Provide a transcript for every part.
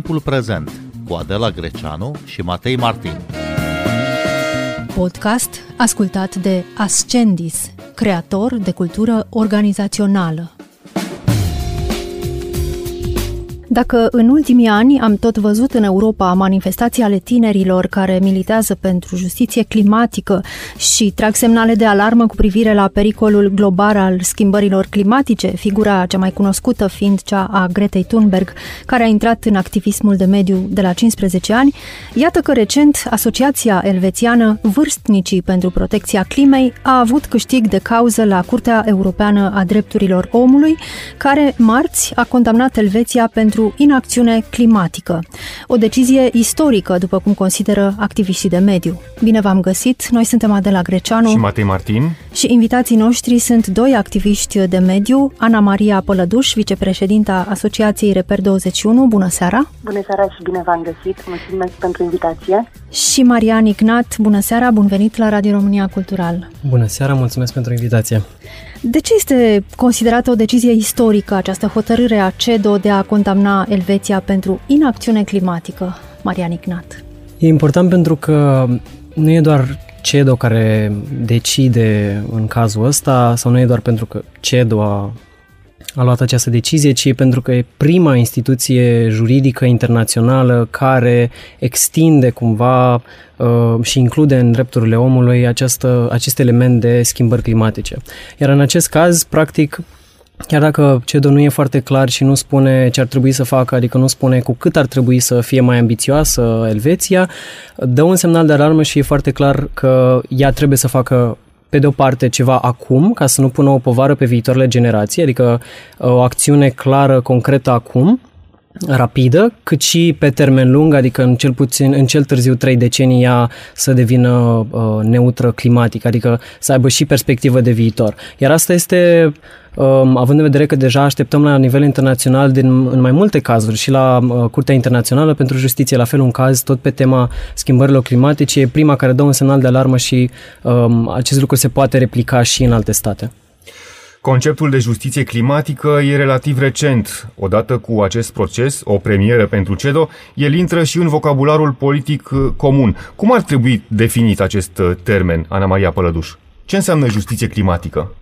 Timpul prezent cu Adela Greceanu și Matei Martin. Podcast ascultat de Ascendis, creator de cultură organizațională. Dacă în ultimii ani am tot văzut în Europa manifestații ale tinerilor care militează pentru justiție climatică și trag semnale de alarmă cu privire la pericolul global al schimbărilor climatice, figura cea mai cunoscută fiind cea a Gretei Thunberg, care a intrat în activismul de mediu de la 15 ani, iată că recent Asociația Elvețiană Vârstnicii pentru Protecția Climei a avut câștig de cauză la Curtea Europeană a Drepturilor Omului, care marți a condamnat Elveția pentru inacțiune climatică. O decizie istorică, după cum consideră activiștii de mediu. Bine v-am găsit! Noi suntem Adela Greceanu și Matei Martin. Și invitații noștri sunt doi activiști de mediu, Ana Maria Pălăduș, vicepreședinta Asociației Reper 21. Bună seara! Bună seara și bine v-am găsit! Mulțumesc pentru invitație! Și Marian Ignat, bună seara! Bun venit la Radio România Cultural! Bună seara! Mulțumesc pentru invitație! De ce este considerată o decizie istorică această hotărâre a CEDO de a condamna Elveția pentru inacțiune climatică, Marian Ignat? E important pentru că nu e doar CEDO care decide în cazul ăsta, sau nu e doar pentru că CEDO a luat această decizie, ci pentru că e prima instituție juridică internațională care extinde cumva și include în drepturile omului acest element de schimbări climatice. Iar în acest caz, practic, chiar dacă CEDO nu e foarte clar și nu spune ce ar trebui să facă, adică nu spune cu cât ar trebui să fie mai ambițioasă Elveția, dă un semnal de alarmă și e foarte clar că ea trebuie să facă pe de o parte ceva acum, ca să nu pună o povară pe viitoarele generații, adică o acțiune clară, concretă acum, rapidă, cât și pe termen lung, adică în cel târziu 3 decenii ea să devină neutră climatic, adică să aibă și perspectivă de viitor. Iar asta este, având în vedere că deja așteptăm la nivel internațional în mai multe cazuri și la Curtea Internațională pentru Justiție, la fel un caz tot pe tema schimbărilor climatice, e prima care dă un semnal de alarmă și acest lucru se poate replica și în alte state. Conceptul de justiție climatică e relativ recent. Odată cu acest proces, o premieră pentru CEDO, el intră și în vocabularul politic comun. Cum ar trebui definit acest termen, Ana Maria Pălăduș? Ce înseamnă justiție climatică?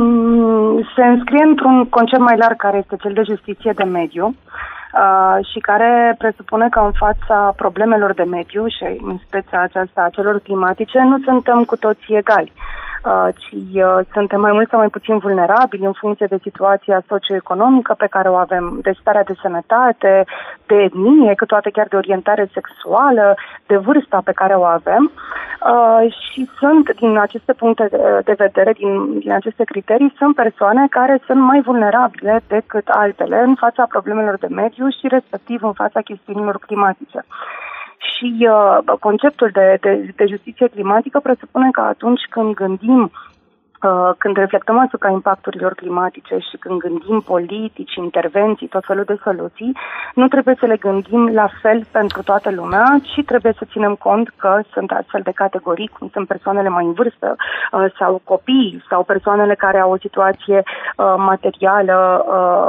Se înscrie într-un concept mai larg care este cel de justiție de mediu și care presupune că în fața problemelor de mediu și în speța aceasta a celor climatice nu suntem cu toții egali, ci suntem mai mult sau mai puțin vulnerabili în funcție de situația socioeconomică pe care o avem, de starea de sănătate, de etnie, câteodată chiar de orientare sexuală, de vârsta pe care o avem și sunt, din aceste puncte de vedere, din aceste criterii, sunt persoane care sunt mai vulnerabile decât altele în fața problemelor de mediu și respectiv în fața chestiunilor climatice. Și conceptul de justiție climatică presupune că atunci când gândim, când reflectăm asupra impacturilor climatice și când gândim politici, intervenții, tot felul de soluții, nu trebuie să le gândim la fel pentru toată lumea, ci trebuie să ținem cont că sunt astfel de categorii, cum sunt persoanele mai în vârstă sau copii sau persoanele care au o situație materială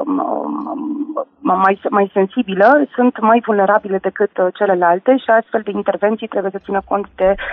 mai sensibilă, sunt mai vulnerabile decât celelalte și astfel de intervenții trebuie să țină cont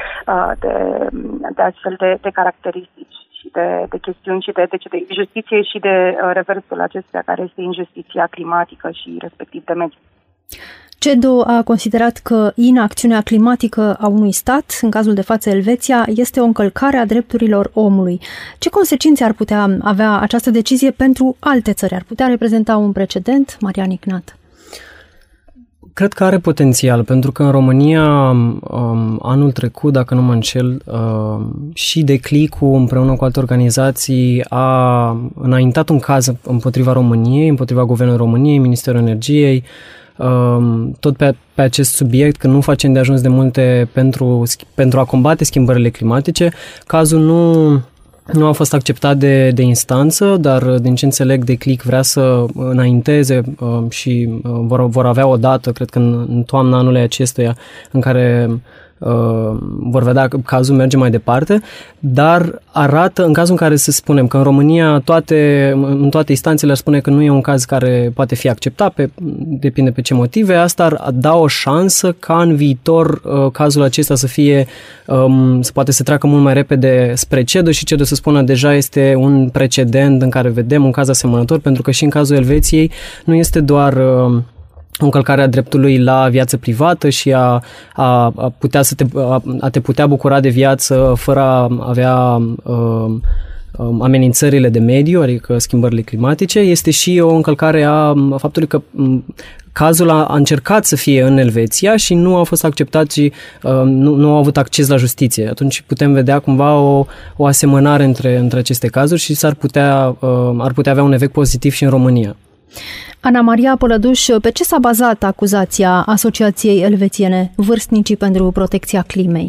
de astfel de caracteristici și de chestiuni și de justiție și de reversul acestea care este injustiția climatică și respectiv de mediu. CEDO a considerat că inacțiunea climatică a unui stat, în cazul de față Elveția, este o încălcare a drepturilor omului. Ce consecințe ar putea avea această decizie pentru alte țări? Ar putea reprezenta un precedent, Marian Ignat? Cred că are potențial, pentru că în România anul trecut, dacă nu mă înșel, și Declicu împreună cu alte organizații a înaintat un caz împotriva României, împotriva Guvernului României, Ministerul Energiei, tot pe acest subiect, că nu facem de ajuns de multe pentru a combate schimbările climatice. Cazul nu a fost acceptat de instanță, dar din ce înțeleg Declic vrea să înainteze și vor avea o dată, cred că în toamna anului acestuia, în care vor vedea că cazul merge mai departe, dar arată, în cazul în care să spunem că în România în toate instanțele ar spune că nu e un caz care poate fi acceptat, depinde pe ce motive, asta ar da o șansă ca în viitor cazul acesta să poate să treacă mult mai repede spre CEDO și CEDO să spună deja este un precedent în care vedem un caz asemănător, pentru că și în cazul Elveției nu este doar o încălcare a dreptului la viață privată și a te putea bucura de viață fără a avea amenințările de mediu, adică schimbările climatice, este și o încălcare a faptului că cazul a încercat să fie în Elveția și nu a fost acceptat și nu au avut acces la justiție. Atunci putem vedea cumva o asemănare între aceste cazuri și ar putea avea un efect pozitiv și în România. Ana Maria Pălăduș, pe ce s-a bazat acuzația Asociației Elvețiene Vârstnicii pentru Protecția Climei?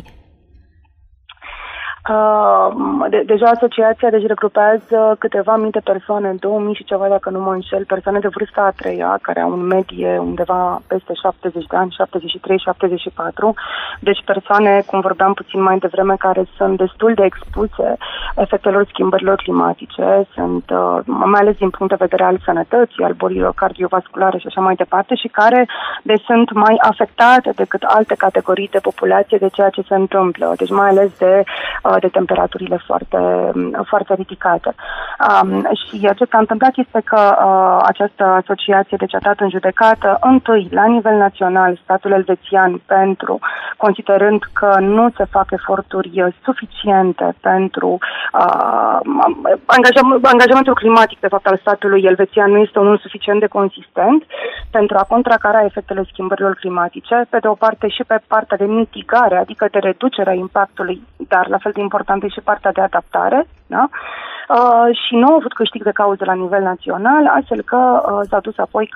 Deja asociația regrupează câteva mii de persoane, 2000 și ceva, dacă nu mă înșel, persoane de vârsta a treia, care au în medie undeva peste 70 de ani, 73-74, deci persoane, cum vorbeam puțin mai devreme, care sunt destul de expuse efectelor schimbărilor climatice, sunt mai ales din punct de vedere al sănătății, al bolilor cardiovasculare și așa mai departe, și care deci sunt mai afectate decât alte categorii de populație de ceea ce se întâmplă, deci mai ales de temperaturile foarte, foarte ridicate. Și ce s-a întâmplat este că această asociație deci a dat în judecată întâi la nivel național statul elvețian considerând că nu se fac eforturi suficiente pentru angajamentul climatic de fapt al statului elvețian nu este unul suficient de consistent pentru a contracara efectele schimbărilor climatice, pe de o parte și pe partea de mitigare, adică de reducerea impactului, dar la fel de importantă și partea de adaptare, da? Și nu au avut câștig de cauză la nivel național, astfel că s-a dus apoi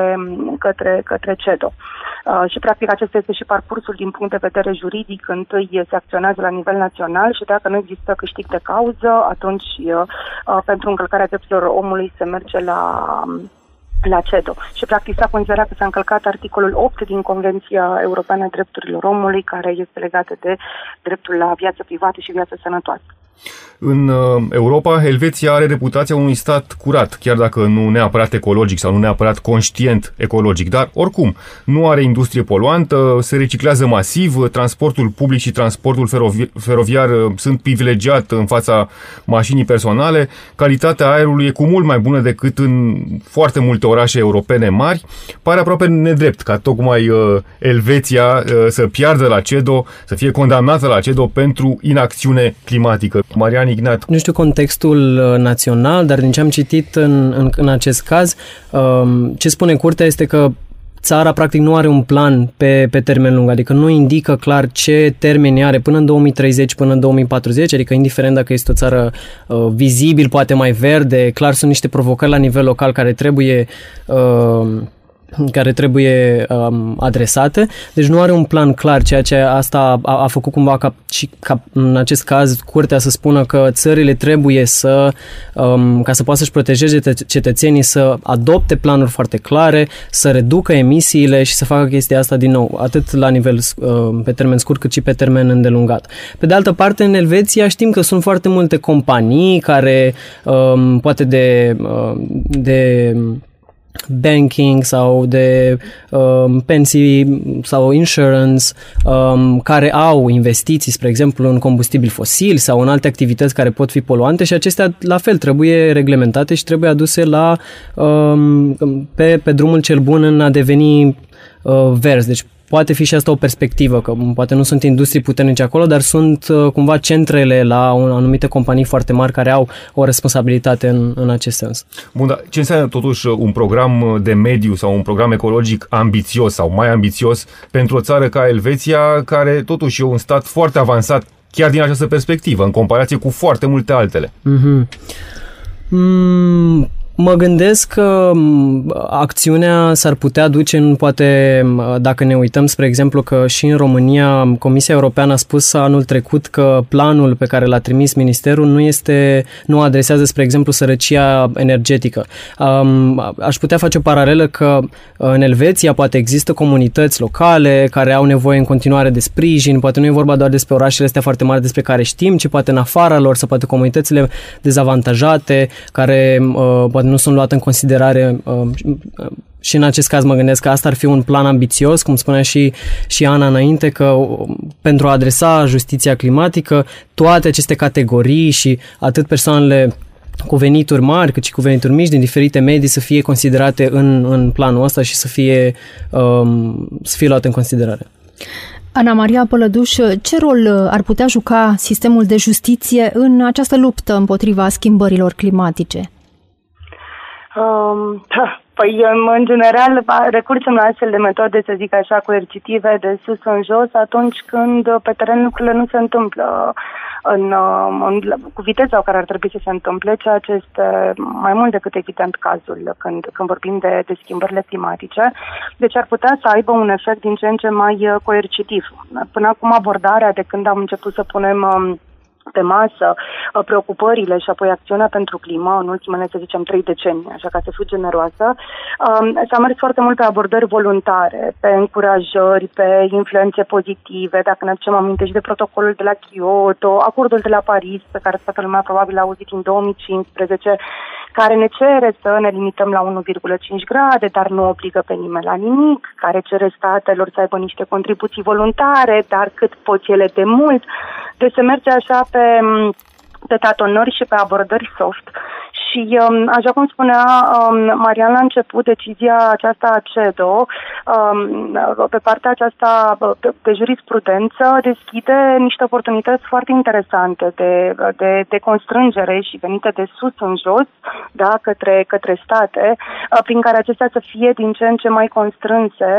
către CEDO. Și practic acesta este și parcursul din punct de vedere juridic. Întâi se acționează la nivel național și dacă nu există câștig de cauză, atunci pentru încălcarea drepturilor omului se merge la CEDO. Și practic s-a considerat că s-a încălcat articolul 8 din Convenția Europeană a Drepturilor Omului, care este legată de dreptul la viață privată și viață sănătoasă. În Europa, Elveția are reputația unui stat curat, chiar dacă nu neapărat ecologic sau nu neapărat conștient ecologic, dar oricum nu are industrie poluantă, se reciclează masiv, transportul public și transportul feroviar sunt privilegiat în fața mașinii personale, calitatea aerului e cu mult mai bună decât în foarte multe orașe europene mari. Pare aproape nedrept ca tocmai Elveția să piardă la CEDO, să fie condamnată la CEDO pentru inacțiune climatică. Marian Ignat. Nu știu contextul național, dar din ce am citit în acest caz, ce spune curtea este că țara practic nu are un plan pe termen lung, adică nu indică clar ce termeni are până în 2030, până în 2040, adică indiferent dacă este o țară vizibil, poate mai verde, clar sunt niște provocări la nivel local care trebuie adresate, deci nu are un plan clar, ceea ce asta a făcut cumva ca în acest caz curtea să spună că țările trebuie ca să poată să-și protejeze cetățenii, să adopte planuri foarte clare, să reducă emisiile și să facă chestia asta din nou, atât la nivel pe termen scurt cât și pe termen îndelungat. Pe de altă parte, în Elveția știm că sunt foarte multe companii care poate de banking sau de pensii sau insurance care au investiții, spre exemplu, în combustibili fosili sau în alte activități care pot fi poluante și acestea la fel trebuie reglementate și trebuie aduse pe drumul cel bun în a deveni verzi. Deci poate fi și asta o perspectivă, că poate nu sunt industrii puternice acolo, dar sunt cumva centrele la anumite companii foarte mari care au o responsabilitate în acest sens. Bun, dar ce înseamnă totuși un program de mediu sau un program ecologic ambițios sau mai ambițios pentru o țară ca Elveția, care totuși e un stat foarte avansat chiar din această perspectivă, în comparație cu foarte multe altele? Mă gândesc că acțiunea s-ar putea duce poate, dacă ne uităm, spre exemplu, că și în România Comisia Europeană a spus anul trecut că planul pe care l-a trimis Ministerul nu adresează, spre exemplu, sărăcia energetică. Aș putea face o paralelă că în Elveția poate există comunități locale care au nevoie în continuare de sprijin, poate nu e vorba doar despre orașele astea foarte mari despre care știm, ci poate în afara lor, sau poate comunitățile dezavantajate care poate nu sunt luate în considerare. Și în acest caz mă gândesc că asta ar fi un plan ambițios, cum spunea și Ana înainte, că pentru a adresa justiția climatică, toate aceste categorii și atât persoanele cu venituri mari cât și cu venituri mici din diferite medii să fie considerate în planul ăsta și să fie luate în considerare. Ana Maria Pălăduș, ce rol ar putea juca sistemul de justiție în această luptă împotriva schimbărilor climatice? Păi, în general, recurgem la astfel de metode, să zic așa, coercitive, de sus în jos, atunci când pe teren lucrurile nu se întâmplă cu viteza care ar trebui să se întâmple, ceea ce este mai mult decât evident cazul când vorbim de schimbările climatice. Deci ar putea să aibă un efect din ce în ce mai coercitiv. Până acum abordarea, de când am început să punem pe masă preocupările și apoi acțiunea pentru climă în ultimele, să zicem, 3 decenii, așa ca să fiu generoasă, s-a mers foarte mult pe abordări voluntare, pe încurajări, pe influențe pozitive, dacă ne aducem aminte și de protocolul de la Kyoto, acordul de la Paris, pe care toată lumea probabil a auzit în 2015, care ne cere să ne limităm la 1,5 grade, dar nu obligă pe nimeni la nimic, care cere statelor să aibă niște contribuții voluntare, dar cât pot ele de mult. Deci se merge așa pe tatonări și pe abordări soft. Și, așa cum spunea Marian la început, decizia aceasta a CEDO, pe partea aceasta de jurisprudență, deschide niște oportunități foarte interesante de constrângere și venite de sus în jos, da, către state, prin care acestea să fie din ce în ce mai constrânse,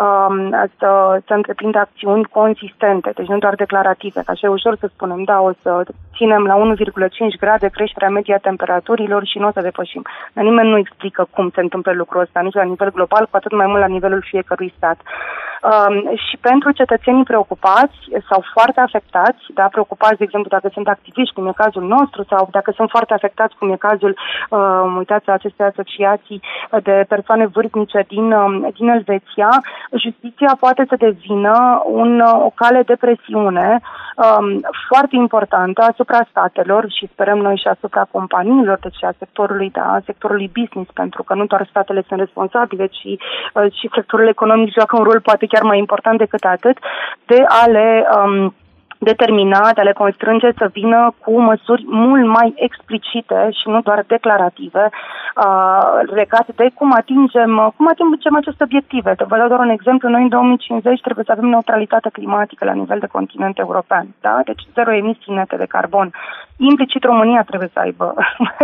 să întreprindă acțiuni consistente, deci nu doar declarative, că așa e ușor să spunem, da, o să ținem la 1,5 grade creșterea medie a temperaturilor și nu o să depășim. Dar nimeni nu explică cum se întâmplă lucrul ăsta, nici la nivel global, cu atât mai mult la nivelul fiecărui stat. Și pentru cetățenii preocupați sau foarte afectați, da, preocupați, de exemplu, dacă sunt activiști, cum e cazul nostru, sau dacă sunt foarte afectați, cum e cazul, uitați, acestei asociații de persoane vârstnice din Elveția, justiția poate să devină o cale de presiune foarte importantă asupra statelor și sperăm noi și asupra companiilor, deci a sectorului business, pentru că nu doar statele sunt responsabile, ci și sectorul economic joacă un rol poate chiar mai important decât atât, de a le determina, de a le constrânge să vină cu măsuri mult mai explicite și nu doar declarative legate de cum atingem aceste obiective. Vă dau doar un exemplu. Noi în 2050 trebuie să avem neutralitate climatică la nivel de continent european. Da? Deci 0 emisii nete de carbon. Implicit România trebuie să aibă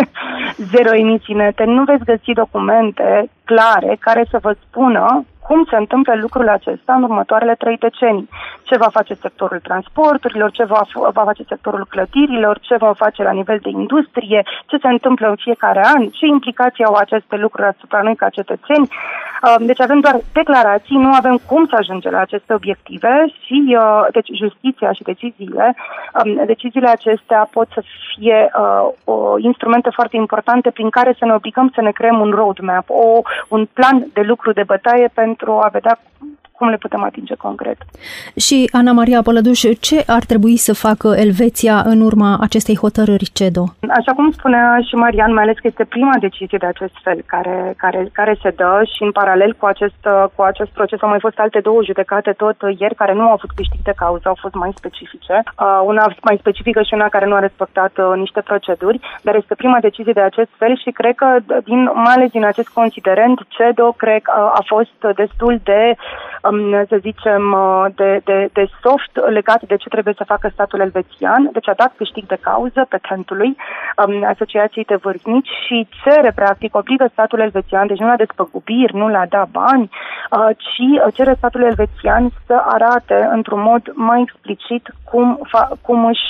0 emisii nete. Nu veți găsi documente clare care să vă spună cum se întâmplă lucrul acesta în următoarele 3 decenii. Ce va face sectorul transporturilor, ce va face sectorul clădirilor, ce va face la nivel de industrie, ce se întâmplă în fiecare an, ce implicații au aceste lucruri asupra noi ca cetățeni. Deci avem doar declarații, nu avem cum să ajungem la aceste obiective și deci justiția și deciziile acestea pot să fie instrumente foarte importante prin care să ne obligăm să ne creăm un roadmap, un plan de lucru de bătaie pentru a vedea cum le putem atinge concret. Și Ana Maria Pălăduș, ce ar trebui să facă Elveția în urma acestei hotărâri CEDO? Așa cum spunea și Marian, mai ales că este prima decizie de acest fel care se dă și în paralel cu acest proces au mai fost alte 2 judecate tot ieri care nu au avut câștig de cauză, au fost mai specifice. Una mai specifică și una care nu a respectat niște proceduri, dar este prima decizie de acest fel și cred că mai ales din acest considerent CEDO cred a fost destul de să zicem, de soft legat de ce trebuie să facă statul elvețian. Deci a dat câștig de cauză petentului, Asociației de Vârstnici, și cere, practic, obligă statul elvețian, deci nu la despăgubiri, nu la da bani, ci cere statul elvețian să arate într-un mod mai explicit cum își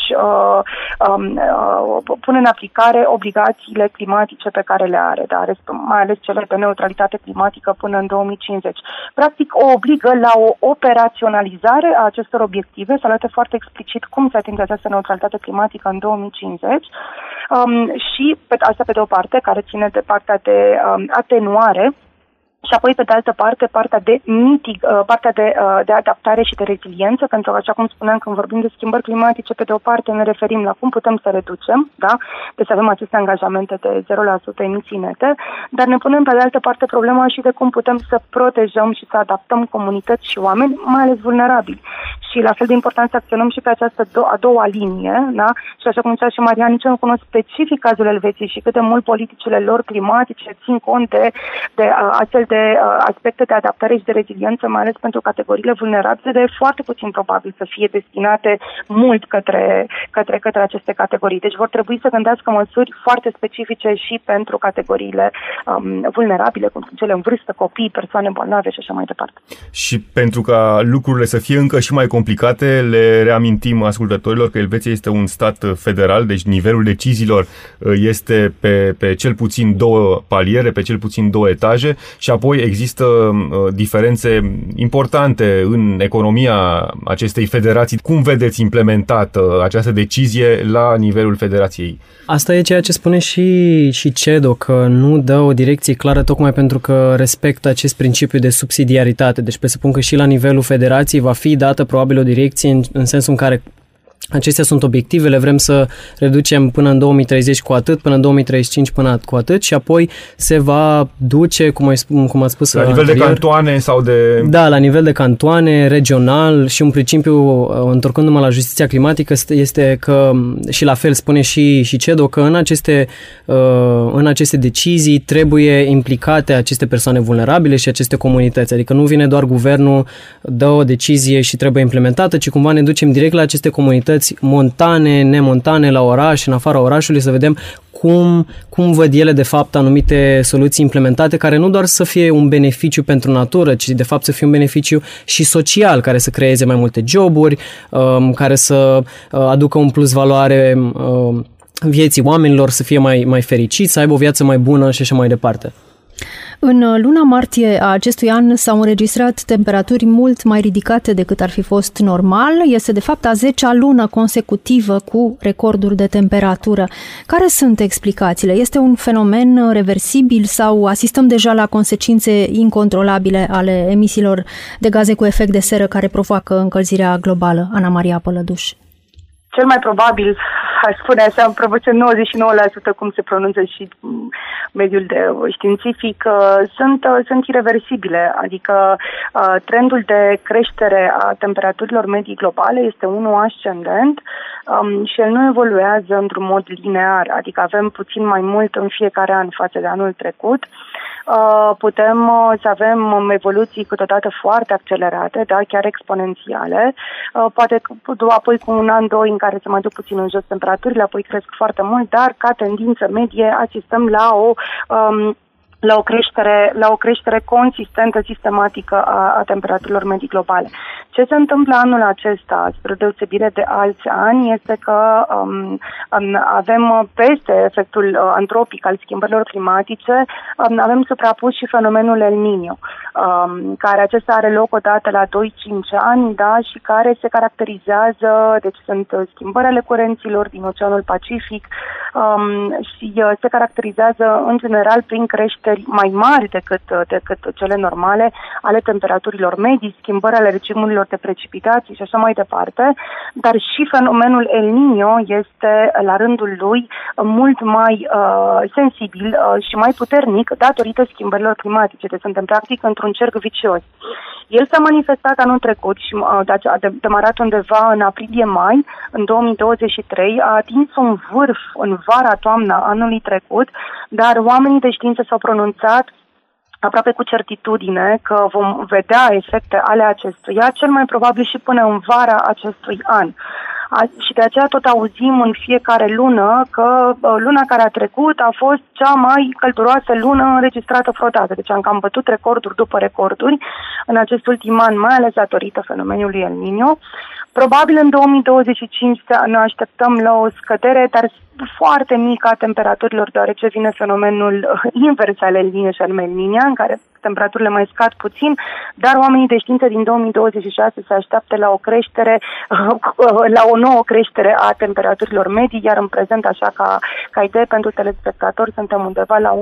pune în aplicare obligațiile climatice pe care le are, da? Mai ales cele de neutralitate climatică până în 2050. Practic o obligă la o operaționalizare a acestor obiective, să arate foarte explicit cum se atinge această neutralitate climatică în 2050 și asta pe de o parte, care ține de partea de atenuare, și apoi, pe de altă parte, partea de adaptare și de reziliență, pentru că, așa cum spuneam, când vorbim de schimbări climatice, pe de o parte ne referim la cum putem să reducem, da? Deci avem aceste angajamente de 0% emisii nete, dar ne punem, pe de altă parte, problema și de cum putem să protejăm și să adaptăm comunități și oameni, mai ales vulnerabili. Și la fel de important să acționăm și pe această a doua linie, da? Și așa cum zicea și Marian, nici nu cunosc specific cazul Elveției și cât de mult politicile lor climatice țin cont de acel de aspecte de adaptare și de reziliență, mai ales pentru categoriile vulnerabile, de foarte puțin probabil să fie destinate mult către aceste categorii. Deci vor trebui să gândească măsuri foarte specifice și pentru categoriile vulnerabile, cum sunt cele în vârstă, copii, persoane bolnave și așa mai departe. Și pentru ca lucrurile să fie încă și mai complicate, le reamintim ascultătorilor că Elveția este un stat federal, deci nivelul deciziilor este pe cel puțin 2 paliere, pe cel puțin 2 etaje și apoi există diferențe importante în economia acestei federații. Cum vedeți implementată această decizie la nivelul federației? Asta e ceea ce spune și CEDO, că nu dă o direcție clară tocmai pentru că respectă acest principiu de subsidiaritate. Deci presupun că și la nivelul federației va fi dată probabil o direcție în sensul în care acestea sunt obiectivele, vrem să reducem până în 2030 cu atât, până în 2035 până cu atât și apoi se va duce, cum ați spus la nivel anterior, de cantoane sau de... Da, la nivel de cantoane, regional și un principiu, întorcându-mă la justiția climatică, este că, și la fel spune și CEDO, că în aceste decizii trebuie implicate aceste persoane vulnerabile și aceste comunități. Adică nu vine doar guvernul, dă o decizie și trebuie implementată, ci cumva ne ducem direct la aceste comunități montane, nemontane, la oraș, în afara orașului, să vedem cum văd ele de fapt anumite soluții implementate care nu doar să fie un beneficiu pentru natură, ci de fapt să fie un beneficiu și social, care să creeze mai multe joburi, care să aducă un plus valoare vieții oamenilor, să fie mai fericiți, să aibă o viață mai bună și așa mai departe. În luna martie a acestui an s-au înregistrat temperaturi mult mai ridicate decât ar fi fost normal. Este de fapt a 10-a lună consecutivă cu recorduri de temperatură. Care sunt explicațiile? Este un fenomen reversibil sau asistăm deja la consecințe incontrolabile ale emisiilor de gaze cu efect de seră care provoacă încălzirea globală? Ana Maria Pălăduș. Cel mai probabil, aș spune așa, în proporție 99%, cum se pronunță și mediul științific, sunt irreversibile. Adică trendul de creștere a temperaturilor medii globale este unul ascendent și el nu evoluează într-un mod linear. Adică avem puțin mai mult în fiecare an față de anul trecut. Putem să avem evoluții câteodată foarte accelerate, da, chiar exponențiale, poate apoi cu un an, 2 în care se mai duc puțin în jos temperaturile, apoi cresc foarte mult, dar ca tendință medie asistăm la o creștere consistentă, sistematică a temperaturilor medii globale. Ce se întâmplă anul acesta, spre deosebire de alți ani, este că avem peste efectul antropic al schimbărilor climatice, avem suprapus și fenomenul El Niño, care acesta are loc odată la 2-5 ani, da, și care se caracterizează, deci sunt schimbări ale curenților din Oceanul Pacific și se caracterizează în general prin creșteri mai mari decât cele normale ale temperaturilor medii, schimbări ale regimurilor de precipitații și așa mai departe, dar și fenomenul El Niño este la rândul lui mult mai sensibil și mai puternic datorită schimbărilor climatice. Deci suntem practic într-un cerc vicios. El s-a manifestat anul trecut și a demarat undeva în aprilie-mai, în 2023, a atins un vârf în vara-toamna anului trecut, dar oamenii de știință s-au pronunțat aproape cu certitudine că vom vedea efecte ale acestuia, cel mai probabil și până în vara acestui an. Și de aceea tot auzim în fiecare lună că luna care a trecut a fost cea mai călduroasă lună înregistrată vreodată. Deci am cam bătut recorduri după recorduri în acest ultim an, mai ales datorită fenomenului El Niño. Probabil în 2025 ne așteptăm la o scădere, dar foarte mică a temperaturilor, deoarece vine fenomenul invers al El Niño și anume El Niña, în care temperaturile mai scad puțin, dar oamenii de știință din 2026 se așteaptă la o creștere, la o nouă creștere a temperaturilor medii, iar în prezent, așa ca idee pentru telespectatori, suntem undeva la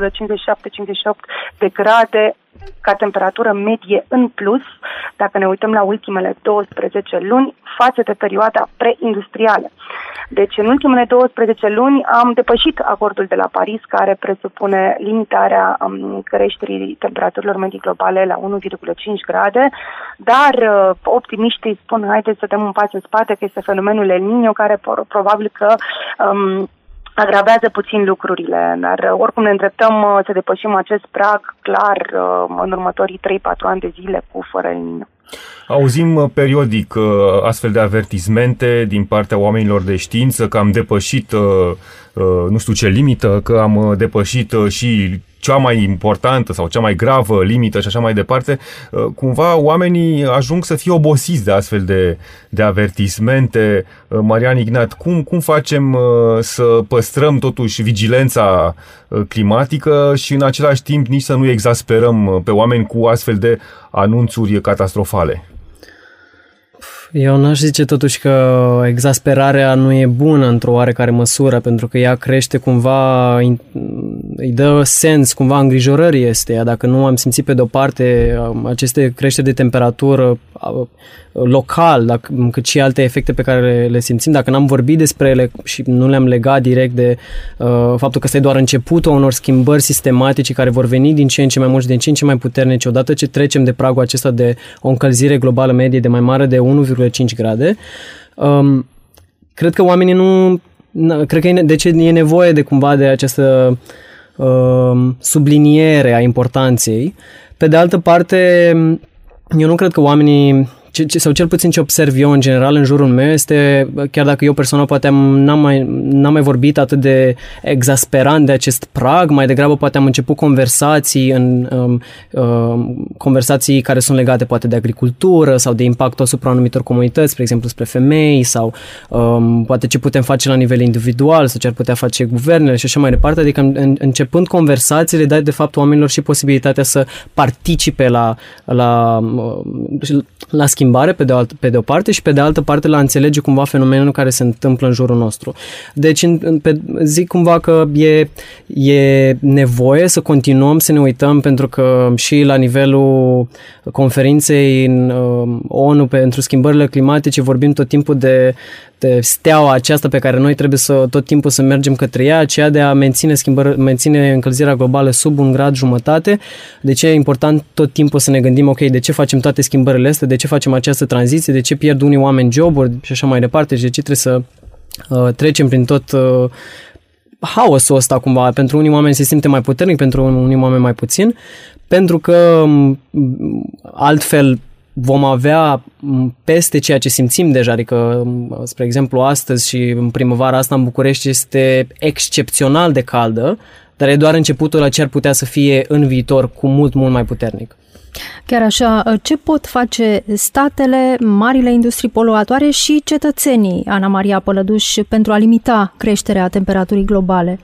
1,57-58 de grade ca temperatură medie în plus, dacă ne uităm la ultimele 12 luni, față de perioada preindustrială. Deci, în ultimele 12 luni am depășit acordul de la Paris, care presupune limitarea creșterii temperaturilor medii globale la 1,5 grade, dar optimiștii spun, haideți să dăm un pas în spate, că este fenomenul El Niño, care probabil că agravează puțin lucrurile, dar oricum ne îndreptăm să depășim acest prag clar în următorii 3-4 ani de zile cu fără El Niño. Auzim periodic astfel de avertismente din partea oamenilor de știință că am depășit nu știu ce limită, că am depășit și cea mai importantă sau cea mai gravă limită și așa mai departe. Cumva oamenii ajung să fie obosiți de astfel de avertismente. Marian Ignat, cum facem să păstrăm totuși vigilența climatică și în același timp nici să nu exasperăm pe oameni cu astfel de anunțuri catastrofale? Eu n-aș zice totuși că exasperarea nu e bună într-o oarecare măsură, pentru că ea crește cumva, îi dă sens cumva îngrijorării esteia. Dacă nu am simțit pe de-o parte aceste creșteri de temperatură local, cât și alte efecte pe care le simțim, dacă n-am vorbit despre ele și nu le-am legat direct de faptul că ăsta e doar începutul unor schimbări sistematice care vor veni din ce în ce mai mult și din ce în ce mai puternice odată ce trecem de pragul acesta de o încălzire globală medie de mai mare de 1,5 grade, cred că oamenii nu... Cred că e nevoie de cumva de această subliniere a importanței. Pe de altă parte, eu nu cred că oamenii, sau cel puțin ce observ eu în general în jurul meu, este, chiar dacă eu personal poate n-am mai vorbit atât de exasperant de acest prag, mai degrabă poate am început conversații care sunt legate poate de agricultură sau de impactul asupra anumitor comunități, spre exemplu spre femei, sau poate ce putem face la nivel individual sau ce ar putea face guvernele și așa mai departe. Adică începând conversațiile, dai de fapt oamenilor și posibilitatea să participe la schimbare pe de o parte și pe de altă parte la înțelege cumva fenomenul care se întâmplă în jurul nostru. Deci zic cumva că e nevoie să continuăm să ne uităm, pentru că și la nivelul conferinței în ONU pentru schimbările climatice vorbim tot timpul de steaua aceasta pe care noi trebuie să tot timpul să mergem către ea, aceea de a menține încălzirea globală sub 1,5 grade. De ce e important tot timpul să ne gândim, ok, de ce facem toate schimbările astea, de ce facem această tranziție, de ce pierd unii oameni joburi și așa mai departe și de ce trebuie să trecem prin tot haosul ăsta cumva. Pentru unii oameni se simte mai puternic, pentru unii oameni mai puțin, pentru că altfel vom avea peste ceea ce simțim deja, adică, spre exemplu, astăzi și în primăvara asta în București este excepțional de caldă, dar e doar începutul la ce ar putea să fie în viitor cu mult, mult mai puternic. Chiar așa, ce pot face statele, marile industrii poluatoare și cetățenii, Ana Maria Pălăduș, pentru a limita creșterea temperaturii globale?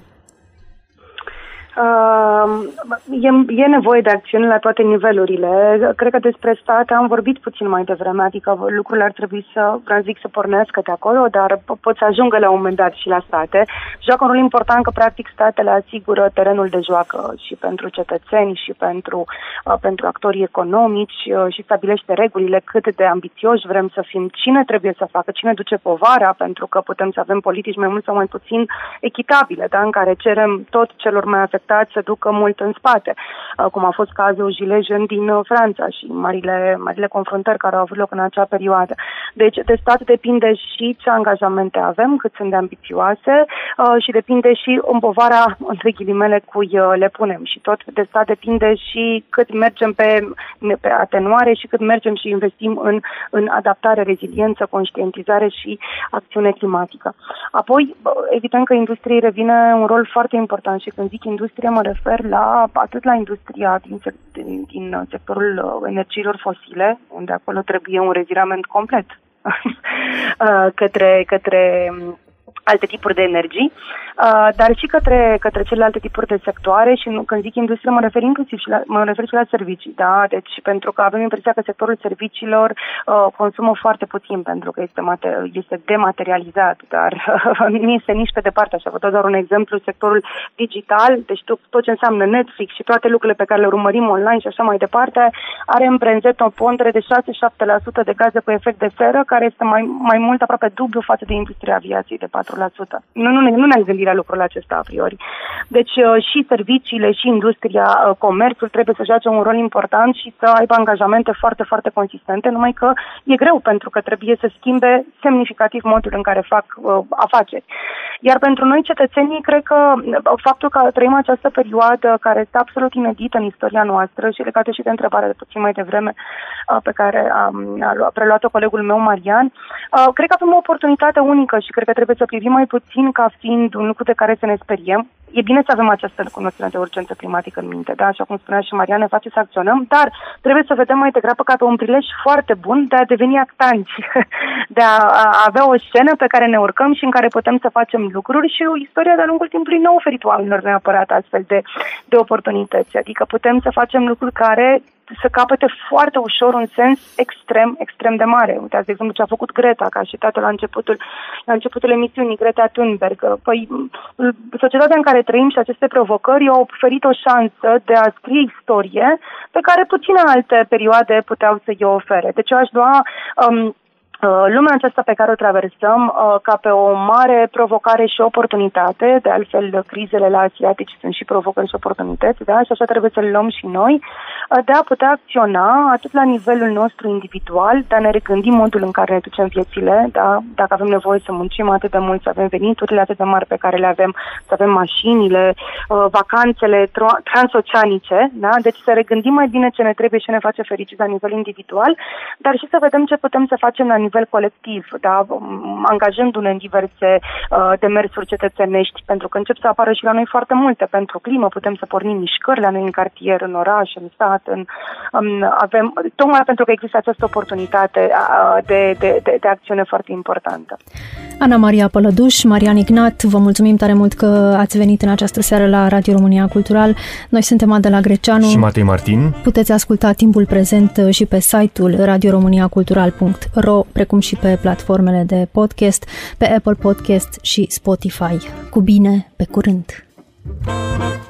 E nevoie de acțiuni la toate nivelurile. Cred că despre state am vorbit puțin mai devreme, adică lucrurile ar trebui să pornească de acolo, dar pot să ajungă la un moment dat și la state. Joacă un rol important că practic statele asigură terenul de joacă și pentru cetățeni și pentru actorii economici și stabilește regulile cât de ambițioși vrem să fim, cine trebuie să facă, cine duce povara, pentru că putem să avem politici mai mult sau mai puțin echitabile, da? În care cerem tot celor mai afectați stat să ducă mult în spate, cum a fost cazul Gilets Jaunes din Franța și marile confruntări care au avut loc în acea perioadă. Deci de stat depinde și ce angajamente avem, cât sunt de ambițioase și depinde și în povara, între ghilimele, cui le punem. Și tot de stat depinde și cât mergem pe atenuare și cât mergem și investim în adaptare, reziliență, conștientizare și acțiune climatică. Apoi, evident că industriei revine un rol foarte important și când zic industrie mă refer atât la industria din sectorul energiilor fosile, unde acolo trebuie un revirament complet către alte tipuri de energii, dar și către celelalte tipuri de sectoare și când zic industrie mă refer inclusiv și la servicii, da? Deci pentru că avem impresia că sectorul serviciilor consumă foarte puțin pentru că este dematerializat, dar nu este nici pe departe așa. Vă dau doar un exemplu, sectorul digital, deci tot ce înseamnă Netflix și toate lucrurile pe care le urmărim online și așa mai departe, are în prezent o pondere de 6-7% de gaze cu efect de seră, care este mai mult, aproape dublu față de industria aviației de 4%. Nu ne-am gândit la lucrul acesta a priori. Deci și serviciile, și industria, comerțul trebuie să joace un rol important și să aibă angajamente foarte, foarte consistente, numai că e greu pentru că trebuie să schimbe semnificativ modul în care fac afaceri. Iar pentru noi, cetățenii, cred că faptul că trăim această perioadă care este absolut inedită în istoria noastră și legată și de întrebarea de puțin mai devreme pe care a preluat-o colegul meu, Marian, cred că avem o oportunitate unică și cred că trebuie să privim mai puțin ca fiind un lucru de care să ne speriem. E bine să avem această noțiune de urgență climatică în minte, da? Așa cum spunea și Marian, ne face să acționăm, dar trebuie să vedem mai degrabă ca pe un prilej foarte bun de a deveni actanți, de a avea o scenă pe care ne urcăm și în care putem să facem lucruri și istoria de-a lungul timpului nu a oferit oamenilor neapărat astfel de oportunități. Adică putem să facem lucruri care să capete foarte ușor un sens extrem, extrem de mare. Uitați, de exemplu, ce a făcut Greta, ca și citată la începutul emisiunii, Greta Thunberg. Păi, societatea în care trăim și aceste provocări au oferit o șansă de a scrie istorie pe care puține alte perioade puteau să-i ofere. Deci eu aș lua lumea aceasta pe care o traversăm ca pe o mare provocare și oportunitate, de altfel crizele la asiatici sunt și provocări și oportunități, da? Și așa trebuie să le luăm și noi, de a putea acționa atât la nivelul nostru individual, de a ne regândi modul în care ne ducem viețile, da? Dacă avem nevoie să muncim atât de mult, să avem veniturile atât de mari pe care le avem, să avem mașinile, vacanțele transoceanice, da? Deci să regândim mai bine ce ne trebuie și ne face fericiți la nivel individual, dar și să vedem ce putem să facem la nivel colectiv, da? Angajându-ne în diverse demersuri cetățenești, pentru că încep să apară și la noi foarte multe pentru climă, putem să pornim mișcări la noi în cartier, în oraș, în stat, avem, tocmai pentru că există această oportunitate de acțiune foarte importantă. Ana Maria Pălăduș, Marian Ignat, vă mulțumim tare mult că ați venit în această seară la Radio România Cultural. Noi suntem Adela Greceanu și Matei Martin. Puteți asculta Timpul Prezent și pe site-ul radioromaniacultural.ro, precum și pe platformele de podcast, pe Apple Podcast și Spotify. Cu bine, pe curând!